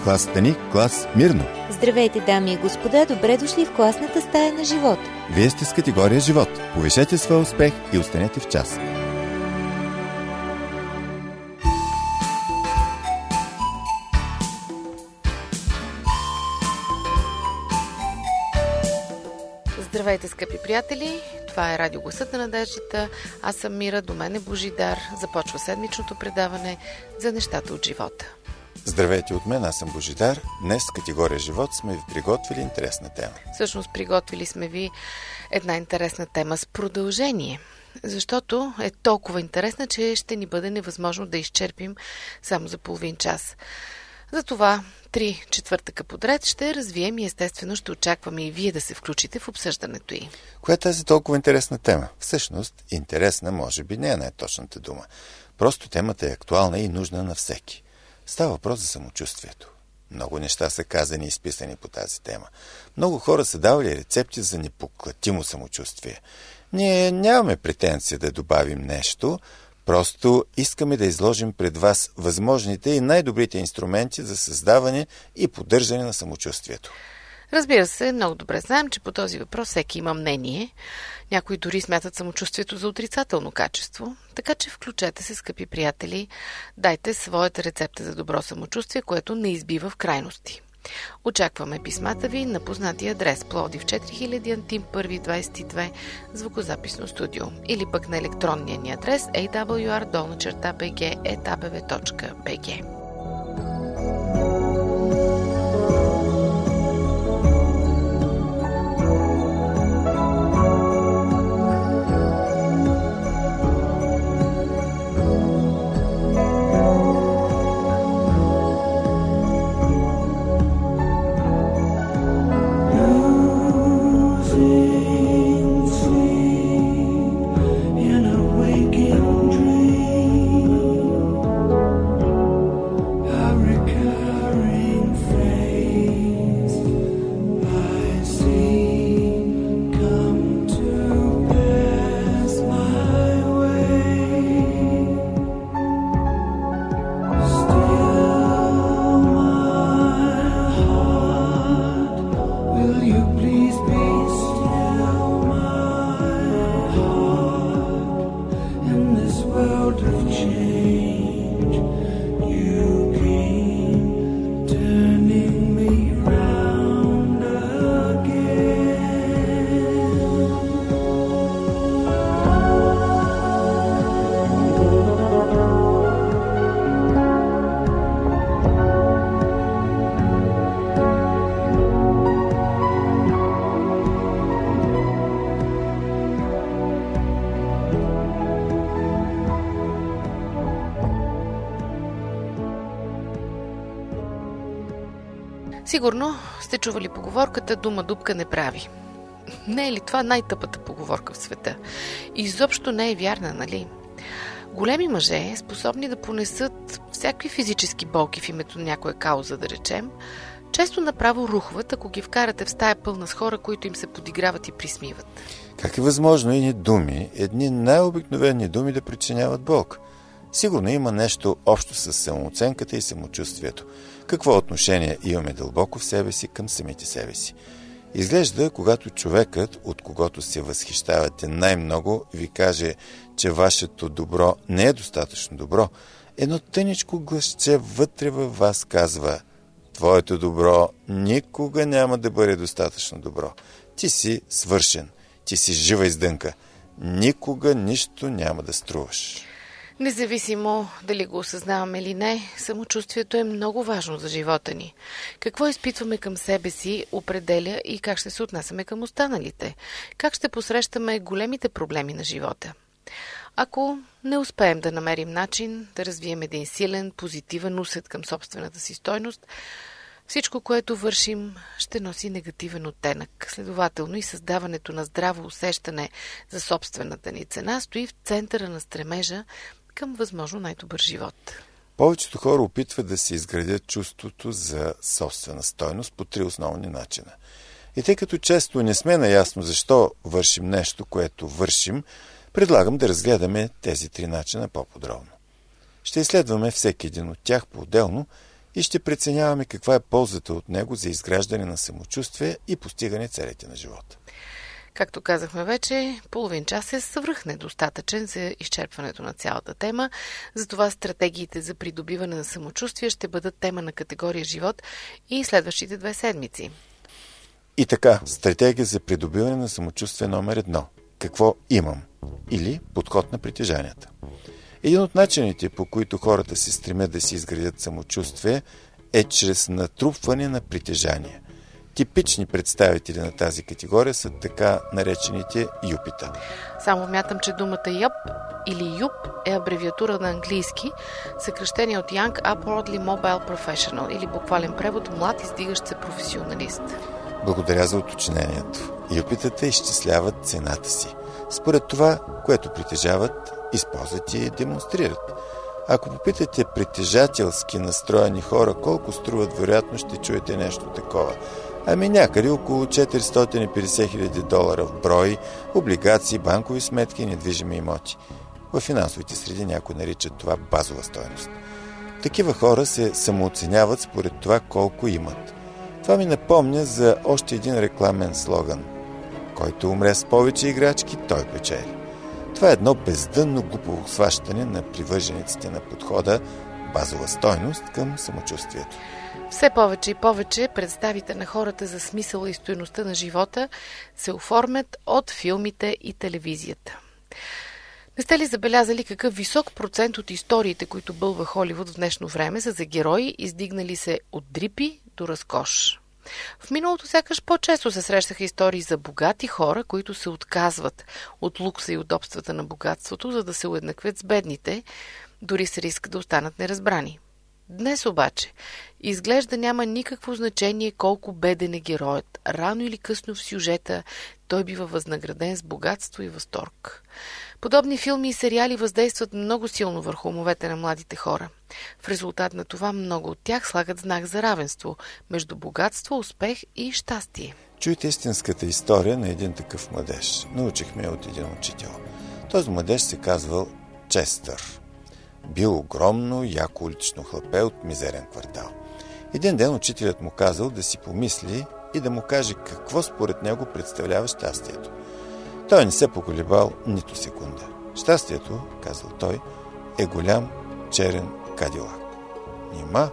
класата ни клас Мирно. Здравейте, дами и господа, добре дошли в класната стая на живот. Вие сте с категория живот. Повишете своя успех и останете в час. Здравейте, скъпи приятели! Това е Радио Гласът на надеждата. Аз съм Мира, до мен е Божидар. Започва седмичното предаване за нещата от живота. Здравейте от мен, аз съм Божидар. Днес с категория живот сме ви приготвили интересна тема. Всъщност приготвили сме ви една интересна тема с продължение. Защото е толкова интересна, че ще ни бъде невъзможно да изчерпим само за половин час. Затова 3 четвъртъка подред ще развием и естествено ще очакваме и вие да се включите в обсъждането й. Коя е тази толкова интересна тема? Всъщност, интересна може би не е най-точната дума. Просто темата е актуална и нужна на всеки. Става въпрос за самочувствието. Много неща са казани и изписани по тази тема. Много хора са давали рецепти за непоклатимо самочувствие. Ние нямаме претенция да добавим нещо, просто искаме да изложим пред вас възможните и най-добрите инструменти за създаване и поддържане на самочувствието. Разбира се, много добре знаем, че по този въпрос всеки има мнение. Някои дори смятат самочувствието за отрицателно качество. Така че включете се, скъпи приятели, дайте своята рецепта за добро самочувствие, което не избива в крайности. Очакваме писмата ви на познатия адрес Пловдив 4000 Антим 1 22 звукозаписно студио или пък на електронния ни адрес awr@bg.bg. Сигурно сте чували поговорката "дума дупка не прави". Не е ли това най-тъпата поговорка в света? Изобщо не е вярна, нали? Големи мъже, способни да понесат всякакви физически болки в името на някоя кауза, да речем, често направо рухват, ако ги вкарате в стая пълна с хора, които им се подиграват и присмиват. Как е възможно едни думи, едни най-обикновени думи да причиняват болка? Сигурно има нещо общо с самооценката и самочувствието. Какво отношение имаме дълбоко в себе си към самите себе си? Изглежда, когато човекът, от когото се възхищавате най-много, ви каже, че вашето добро не е достатъчно добро, едно тъничко гласче вътре във вас казва: твоето добро никога няма да бъде достатъчно добро. Ти си свършен, ти си жива издънка. Никога нищо няма да струваш. Независимо дали го осъзнаваме или не, самочувствието е много важно за живота ни. Какво изпитваме към себе си определя и как ще се отнасяме към останалите. Как ще посрещаме големите проблеми на живота. Ако не успеем да намерим начин да развием един силен, позитивен усет към собствената си стойност, всичко, което вършим, ще носи негативен оттенък. Следователно и създаването на здраво усещане за собствената ни цена стои в центъра на стремежа към възможно най-добър живот. Повечето хора опитват да се изградят чувството за собствена стойност по 3 основни начина. И тъй като често не сме наясно защо вършим нещо, което вършим, предлагам да разгледаме тези 3 начина по-подробно. Ще изследваме всеки един от тях по-отделно и ще преценяваме каква е ползата от него за изграждане на самочувствие и постигане целите на живота. Както казахме вече, половин час е свръхнедостатъчен за изчерпването на цялата тема. Затова стратегиите за придобиване на самочувствие ще бъдат тема на категория живот и следващите 2 седмици. И така, стратегия за придобиване на самочувствие номер 1. Какво имам? Или подход на притежанията. Един от начините, по които хората се стремят да си изградят самочувствие, е чрез натрупване на притежания. Типични представители на тази категория са така наречените юпита. Само вмятам, че думата ЮП или ЮП е абревиатура на английски, съкръщение от Young Upwardly Mobile Professional или буквален превод млад издигащ се професионалист. Благодаря за уточнението. Юпитата изчисляват цената си според това, което притежават, използват и демонстрират. Ако попитате притежателски настроени хора колко струват, вероятно ще чуете нещо такова. Ами някъде около $450,000 в брой, облигации, банкови сметки и недвижими имоти. В финансовите среди някои наричат това базова стойност. Такива хора се самооценяват според това колко имат. Това ми напомня за още един рекламен слоган. Който умре с повече играчки, той печели. Това е едно бездънно глупово схващане на привържениците на подхода базова стойност към самочувствието. Все повече и повече представите на хората за смисъла и стойността на живота се оформят от филмите и телевизията. Не сте ли забелязали какъв висок процент от историите, които бълва Холивуд в днешно време, са за герои, издигнали се от дрипи до разкош? В миналото сякаш по-често се срещаха истории за богати хора, които се отказват от лукса и удобствата на богатството, за да се уеднаквят с бедните, дори с риск да останат неразбрани. Днес обаче изглежда няма никакво значение колко беден е героят. Рано или късно в сюжета той бива възнаграден с богатство и възторг. Подобни филми и сериали въздействат много силно върху умовете на младите хора. В резултат на това много от тях слагат знак за равенство между богатство, успех и щастие. Чуйте истинската история на един такъв младеж. Научихме от един учител. Този младеж се казвал Честър. Бил огромно, яко улично хлапе от мизерен квартал. Един ден учителят му казал да си помисли и да му каже какво според него представлява щастието. Той не се поколебал нито секунда. Щастието, казал той, е голям черен кадилак. Нима?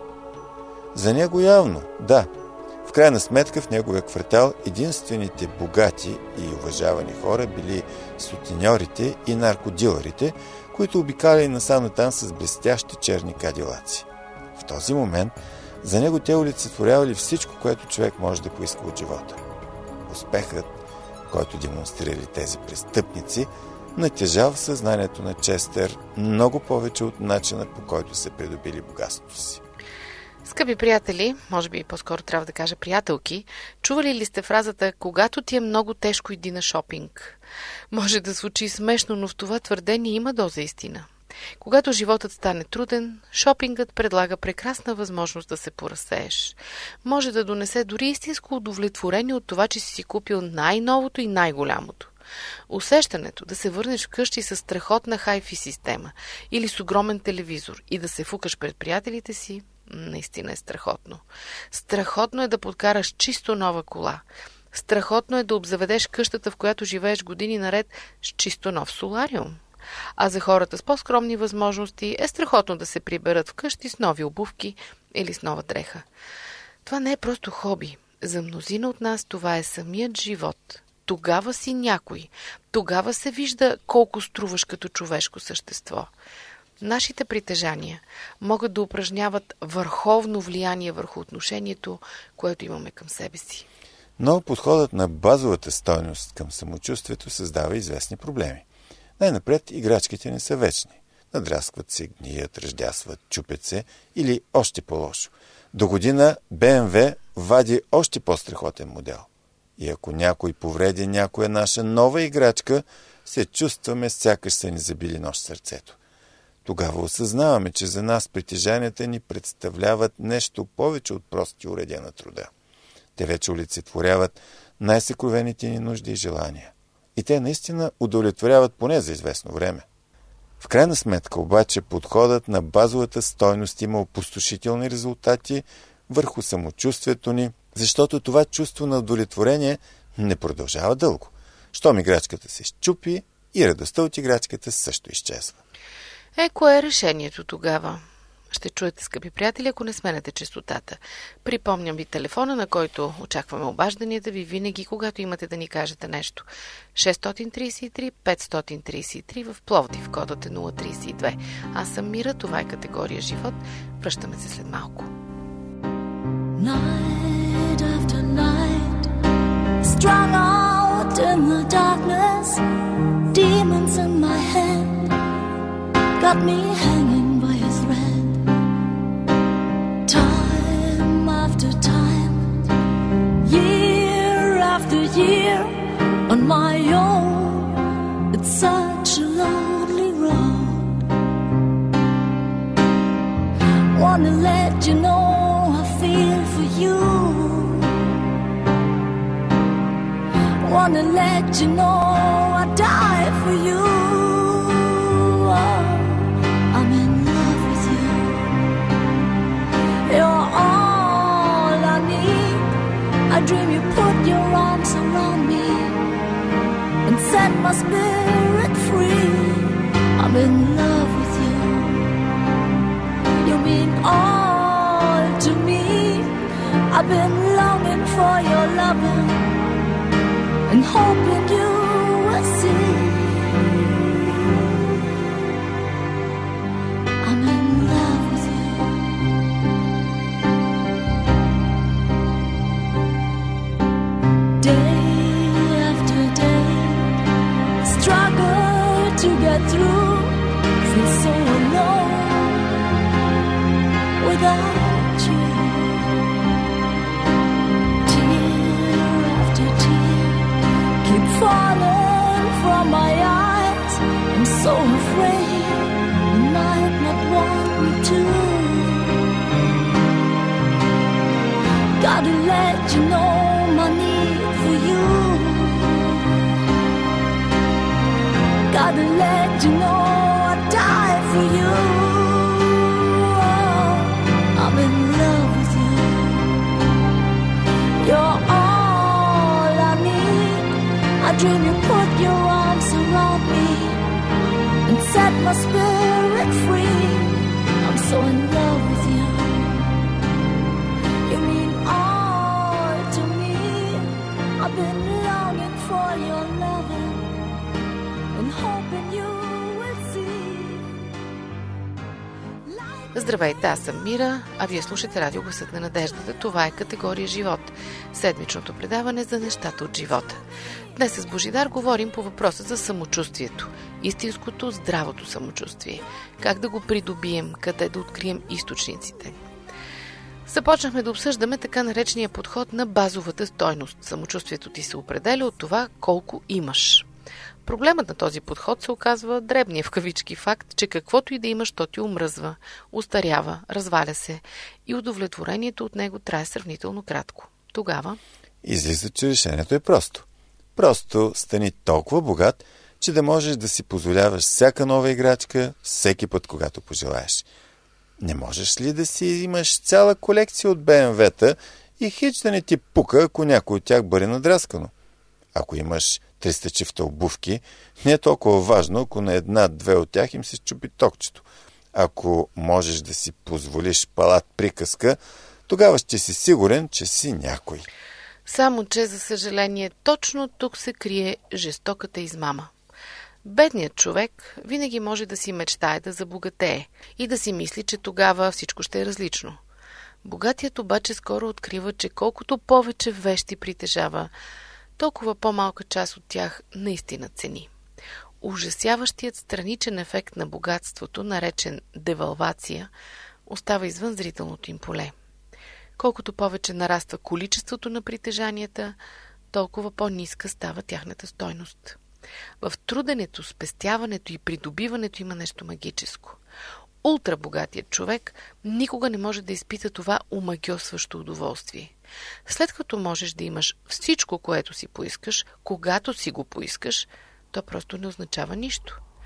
За него явно, да. В крайна сметка в неговия квартал единствените богати и уважавани хора били сутеньорите и наркодилърите, които обикаляли насам натам с блестящи черни кадилаци. В този момент за него те олицетворявали всичко, което човек може да поиска от живота. Успехът, който демонстрирали тези престъпници, натежал в съзнанието на Честър много повече от начина, по който са придобили богатството си. Скъпи приятели, може би по-скоро трябва да кажа приятелки, чували ли сте фразата «Когато ти е много тежко, иди на шопинг»? Може да звучи смешно, но в това твърдение има доза истина. Когато животът стане труден, шопингът предлага прекрасна възможност да се поразсееш. Може да донесе дори истинско удовлетворение от това, че си купил най-новото и най-голямото. Усещането да се върнеш вкъщи с страхотна хай-фи система или с огромен телевизор и да се фукаш пред приятелите си, наистина е страхотно. Страхотно е да подкараш чисто нова кола. Страхотно е да обзаведеш къщата, в която живееш години наред, с чисто нов солариум. А за хората с по-скромни възможности е страхотно да се приберат вкъщи с нови обувки или с нова дреха. Това не е просто хоби. За мнозина от нас това е самият живот. Тогава си някой. Тогава се вижда колко струваш като човешко същество. Нашите притежания могат да упражняват върховно влияние върху отношението, което имаме към себе си. Но подходът на базовата стойност към самочувствието създава известни проблеми. Най-напред играчките не са вечни. Надраскват се, гният, ръждясват, чупят се или още по-лошо. До година BMW вади още по-страхотен модел. И ако някой повреди някоя наша нова играчка, се чувстваме сякаш са ни забили нож в сърцето. Тогава осъзнаваме, че за нас притежанията ни представляват нещо повече от прости уредия на труда. Те вече олицетворяват най-съкровените ни нужди и желания. И те наистина удовлетворяват поне за известно време. В крайна сметка обаче подходът на базовата стойност има опустошителни резултати върху самочувствието ни, защото това чувство на удовлетворение не продължава дълго. Щом играчката се счупи и радостта от играчката също изчезва. Кое е решението тогава? Ще чуете, скъпи приятели, ако не сменете честотата. Припомням ви телефона, на който очакваме обажданията ви винаги, когато имате да ни кажете нещо. 633-533 в Пловдив, кодът е 032. Аз съм Мира, това е категория живот. Връщаме се след малко. Night after night, strung out in the darkness, demons in my head got me hanging by a thread. Time after time, year after year, on my own, it's such a lonely road. Wanna let you know I feel for you. Wanna let you know I die for you. I'm in love with you. You're all I need. I dream you put your arms around me and set my spirit free. I'm in love with you. You mean all to me. I've been longing for your loving and hoping you will see. I'm in love with you. Day after day, struggle to get through. Feel so alone without you. Falling from my eyes, I'm so afraid you might not want me to. Gotta let you know my need for you. Gotta let you know I die for you. I'm in love with you. You're all I need. I dream you put your arms around me and set my spirit free. I'm so in love with you. You mean all to me. I've been longing for your loving and hoping you will see. Здравейте, аз съм Мира, а вие слушате радио Гласът на надеждата. Това е категория живот. Седмичното предаване за нещата от живота. Днес с Божидар говорим по въпроса за самочувствието. Истинското, здравото самочувствие. Как да го придобием, къде да открием източниците. Започнахме да обсъждаме така наречения подход на базовата стойност. Самочувствието ти се определя от това колко имаш. Проблемът на този подход се оказва дребния в кавички факт, че каквото и да имаш, то ти омръзва, устарява, разваля се и удовлетворението от него трае сравнително кратко. Тогава излиза, че решението е просто. Просто стани толкова богат, че да можеш да си позволяваш всяка нова играчка всеки път, когато пожелаеш. Не можеш ли да си имаш цяла колекция от БМВ-та и хич да не ти пука, ако някой от тях бъде надраскано? Ако имаш 300 чифта обувки, не е толкова важно, ако на една-две от тях им се чупи токчето. Ако можеш да си позволиш палат приказка, тогава ще си сигурен, че си някой. Само че, за съжаление, точно тук се крие жестоката измама. Бедният човек винаги може да си мечтае да забогатее и да си мисли, че тогава всичко ще е различно. Богатият обаче скоро открива, че колкото повече вещи притежава, толкова по-малка част от тях наистина цени. Ужасяващият страничен ефект на богатството, наречен девалвация, остава извън зрителното им поле. Колкото повече нараства количеството на притежанията, толкова по-ниска става тяхната стойност. В труденето, спестяването и придобиването има нещо магическо. Ултрабогатият човек никога не може да изпита това омагьосващо удоволствие. След като можеш да имаш всичко, което си поискаш, когато си го поискаш, то просто не означава нищо.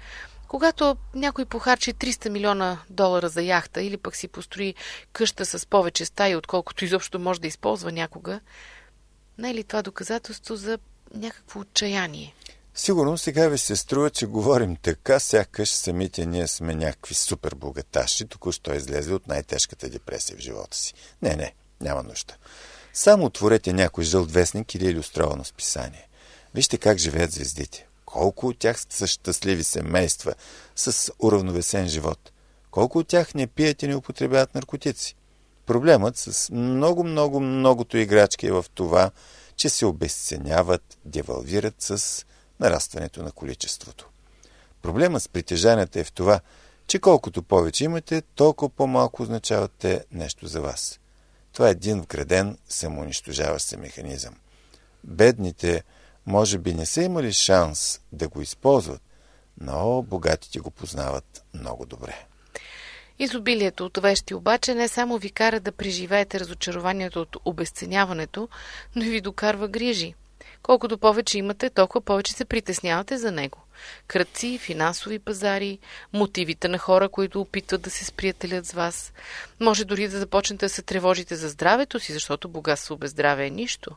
Когато някой похарчи 300 милиона долара за яхта или пък си построи къща с повече стаи, отколкото изобщо може да използва някога, не е ли това доказателство за някакво отчаяние? Сигурно сега ви се струва, че говорим така, сякаш самите ние сме някакви супер богаташи, току-що излезли от най-тежката депресия в живота си. Не, няма нужда. Само отворете някой жълт вестник или илюстровано списание. Вижте как живеят звездите. Колко от тях са щастливи семейства с уравновесен живот. Колко от тях не пият и не употребяват наркотици. Проблемът с многото играчки е в това, че се обезценяват, девалвират с нарастването на количеството. Проблемът с притежанията е в това, че колкото повече имате, толкова по-малко означават те нещо за вас. Това е един вграден, самоунищожаващ се механизъм. Бедните може би не са имали шанс да го използват, но богатите го познават много добре. Изобилието от вещи обаче не само ви кара да преживеете разочарованието от обезценяването, но и ви докарва грижи. Колкото повече имате, толкова повече се притеснявате за него. Кръци, финансови пазари, мотивите на хора, които опитват да се сприятелят с вас. Може дори да започнете да се тревожите за здравето си, защото богатство без здраве е нищо.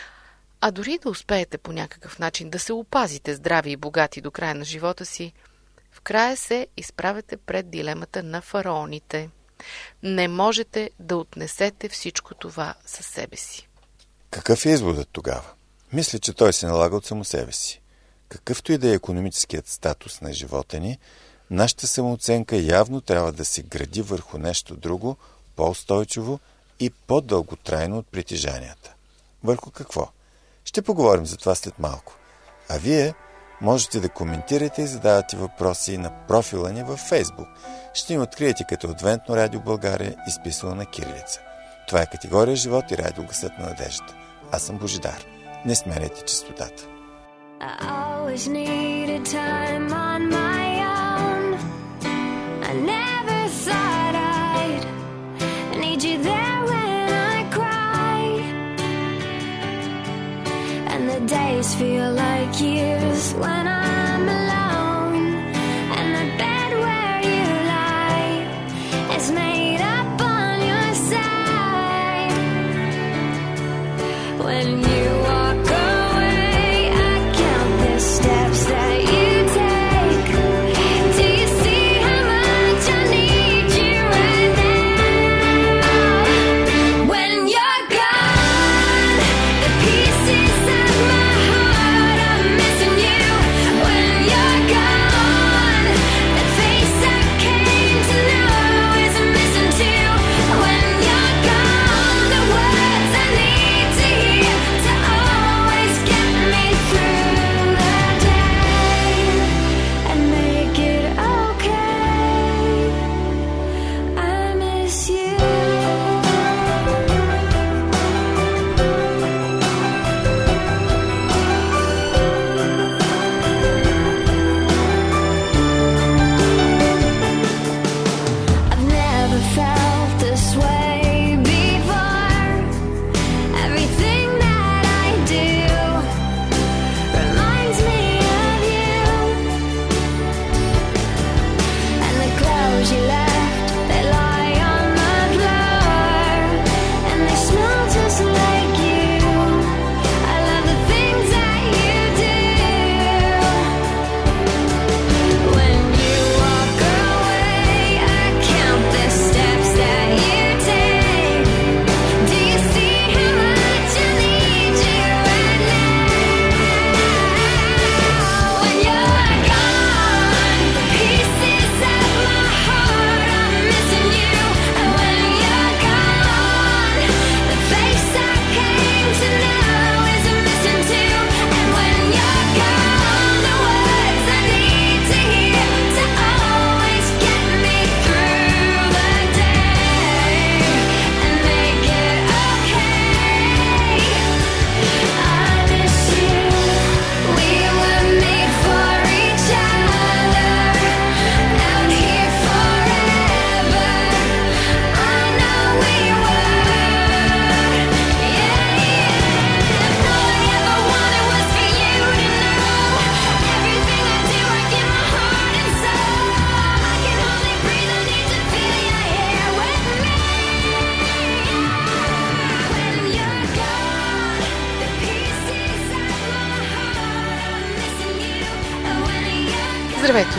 А дори да успеете по някакъв начин да се опазите здрави и богати до края на живота си, в края се изправяте пред дилемата на фараоните. Не можете да отнесете всичко това със себе си. Какъв е изводът тогава? Мисля, че той се налага от само себе си. Какъвто и да е икономическият статус на живота ни, нашата самооценка явно трябва да се гради върху нещо друго, по-устойчиво и по-дълготрайно от притежанията. Върху какво? Ще поговорим за това след малко. А вие можете да коментирате и задавате въпроси на профила ни във Фейсбук. Ще ни откриете като Адвентно радио България, изписано на кирилица. Това е категория живот и радио Гласът на надеждата. Аз съм Божидар. Не сменяйте честотата. I always needed time on my own. I never thought I'd need you there when I cry. And the days feel like years when I'm alone. And the bed where you lie is made up on your side. When you walk away, I count the steps that you take. Do you see how much I need you right now? When you're gone, the pieces of my heart are missing you.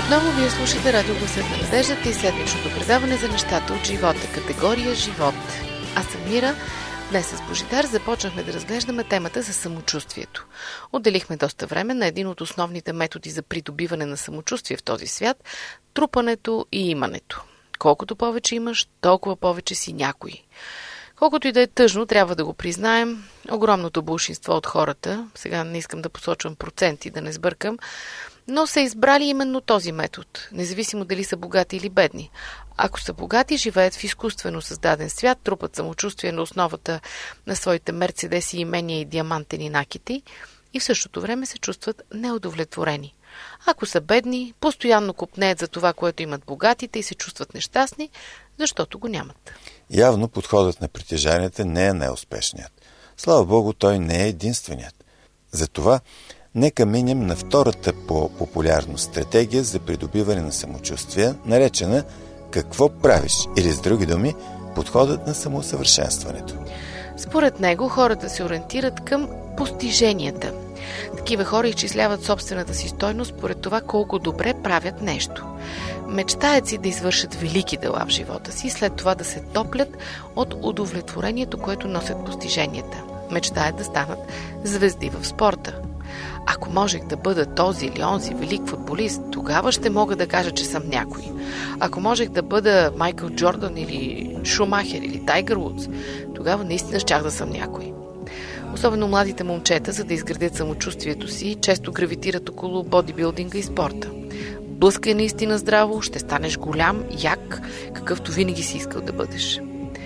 Отново вие слушате Радио Гласът на надеждата и седмичното предаване за нещата от живота, категория живот. Аз съм Мира. Днес с Божидар започнахме да разглеждаме темата за самочувствието. Отделихме доста време на един от основните методи за придобиване на самочувствие в този свят – трупането и имането. Колкото повече имаш, толкова повече си някой. Колкото и да е тъжно, трябва да го признаем, огромното болшинство от хората, сега не искам да посочвам проценти, да не сбъркам, но са избрали именно този метод, независимо дали са богати или бедни. Ако са богати, живеят в изкуствено създаден свят, трупат самочувствие на основата на своите мерцедеси, имения и диамантени накити и в същото време се чувстват неудовлетворени. Ако са бедни, постоянно копнеят за това, което имат богатите и се чувстват нещастни, защото го нямат. Явно подходът на притежанията не е най-успешният. Слава Богу, той не е единственият. Затова нека минем на втората по популярност стратегия за придобиване на самочувствие, наречена «Какво правиш?» или с други думи, подходът на самоусъвършенстването. Според него хората се ориентират към постиженията. Такива хора изчисляват собствената си стойност според това колко добре правят нещо. Мечтаят си да извършат велики дела в живота си и след това да се топлят от удовлетворението, което носят постиженията. Мечтаят да станат звезди в спорта. Ако можех да бъда този или онзи велик футболист, тогава ще мога да кажа, че съм някой. Ако можех да бъда Майкъл Джордан или Шумахер или Тайгър Вудс, тогава наистина щях да съм някой. Особено младите момчета, за да изградят самочувствието си, често гравитират около бодибилдинга и спорта. Блъскай наистина здраво, ще станеш голям, як, какъвто винаги си искал да бъдеш.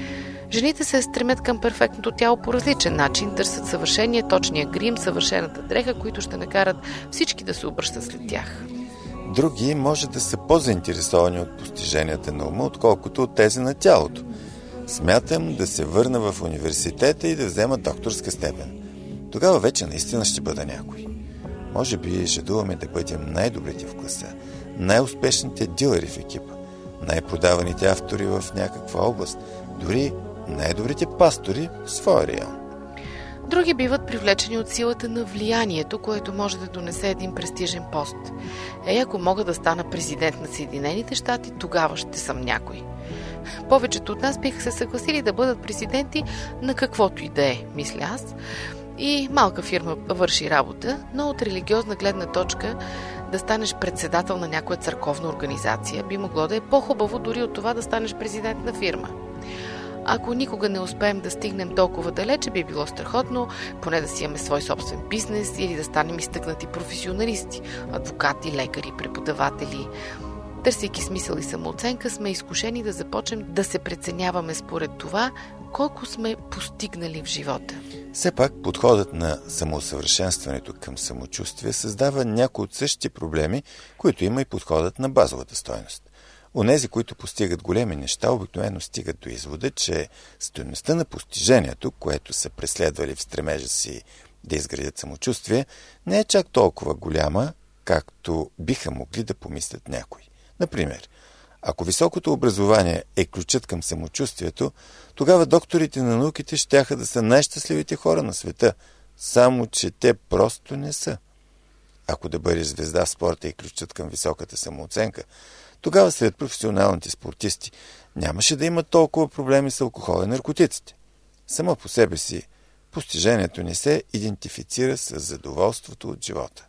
Жените се стремят към перфектното тяло по различен начин, търсят съвършения, точния грим, съвършената дреха, които ще накарат всички да се обръщат след тях. Други може да са по-заинтересовани от постиженията на ума, отколкото от тези на тялото. Смятам да се върна в университета и да взема докторска степен. Тогава вече наистина ще бъда някой. Може би жадуваме да бъдем най-добрите в класа, най-успешните дилъри в екипа, най-продаваните автори в някаква област, дори най-добрите пастори в своя район. Други биват привлечени от силата на влиянието, което може да донесе един престижен пост. Ако мога да стана президент на Съединените щати, тогава ще съм някой. Повечето от нас биха се съгласили да бъдат президенти на каквото и да е, мисля аз. И малка фирма върши работа, но от религиозна гледна точка да станеш председател на някоя църковна организация би могло да е по-хубаво дори от това да станеш президент на фирма. Ако никога не успеем да стигнем толкова далече, би било страхотно, поне да си имаме свой собствен бизнес или да станем изтъкнати професионалисти, адвокати, лекари, преподаватели. Търсейки смисъл и самооценка, сме изкушени да започнем да се преценяваме според това, колко сме постигнали в живота. Все пак подходът на самоусъвършенстването към самочувствие създава някои от същите проблеми, които има и подходът на базовата стойност. Онези, които постигат големи неща, обикновено стигат до извода, че стойността на постижението, което са преследвали в стремежа си да изградят самочувствие, не е чак толкова голяма, както биха могли да помислят някои. Например, ако високото образование е ключът към самочувствието, тогава докторите на науките щяха да са най-щастливите хора на света, само че те просто не са. Ако да бъдеш звезда в спорта е ключът към високата самооценка, тогава сред професионалните спортисти нямаше да има толкова проблеми с алкохола и наркотиците. Само по себе си постижението не се идентифицира с задоволството от живота.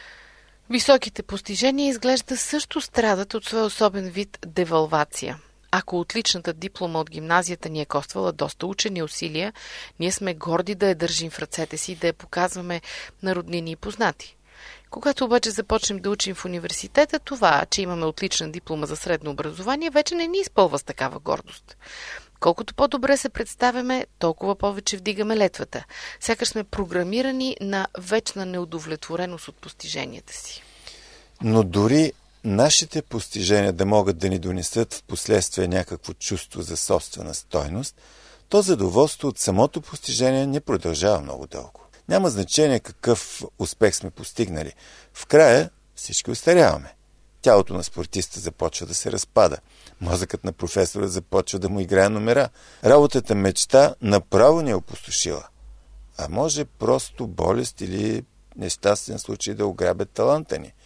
Високите постижения изглежда също страдат от своя особен вид девалвация. Ако отличната диплома от гимназията ни е коствала доста учени усилия, ние сме горди да я държим в ръцете си и да я показваме на роднини и познати. Когато обаче започнем да учим в университета, това, че имаме отлична диплома за средно образование, вече не ни изпълва с такава гордост. Колкото по-добре се представяме, толкова повече вдигаме летвата. Сякаш сме програмирани на вечна неудовлетвореност от постиженията си. Но дори нашите постижения да могат да ни донесат в последствие някакво чувство за собствена стойност, то задоволство от самото постижение не продължава много дълго. Няма значение какъв успех сме постигнали. В края всички остаряваме. Тялото на спортиста започва да се разпада. Мозъкът на професора започва да му играе номера. Работата мечта направо ни е опустошила. А може просто болест или нещастен случай да ограбят таланта ни.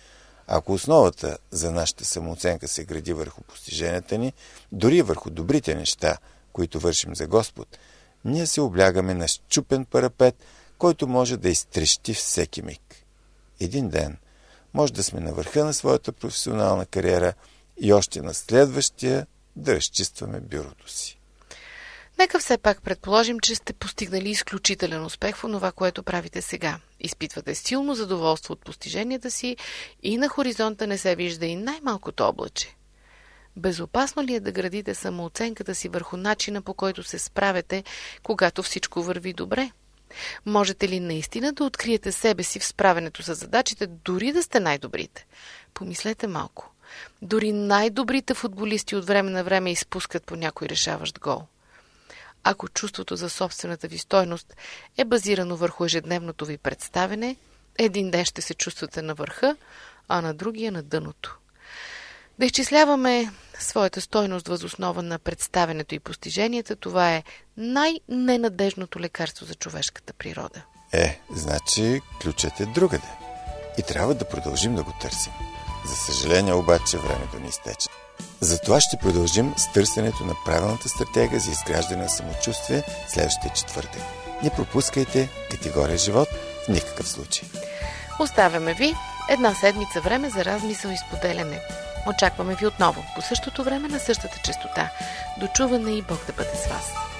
Ако основата за нашата самооценка се гради върху постиженията ни, дори върху добрите неща, които вършим за Господ, ние се облягаме на счупен парапет, който може да изтрещи всеки миг. Един ден може да сме на върха на своята професионална кариера и още на следващия да разчистваме бюрото си. Нека все пак предположим, че сте постигнали изключителен успех в това, което правите сега. Изпитвате силно задоволство от постиженията си и на хоризонта не се вижда и най-малкото облаче. Безопасно ли е да градите самооценката си върху начина, по който се справяте, когато всичко върви добре? Можете ли наистина да откриете себе си в справянето с задачите, дори да сте най-добрите? Помислете малко. Дори най-добрите футболисти от време на време изпускат по някой решаващ гол. Ако чувството за собствената ви стойност е базирано върху ежедневното ви представяне, един ден ще се чувствате на върха, а на другия на дъното. Да изчисляваме своята стойност въз основа на представянето и постиженията, това е най-ненадежното лекарство за човешката природа. Значи ключът е другаде. И трябва да продължим да го търсим. За съжаление обаче времето ни изтече. Затова ще продължим с търсенето на правилната стратегия за изграждане на самочувствие следващия четвъртък. Не пропускайте категория живот в никакъв случай. Оставяме ви една седмица време за размисъл и споделяне. Очакваме ви отново по същото време на същата честота. До чуване и Бог да бъде с вас!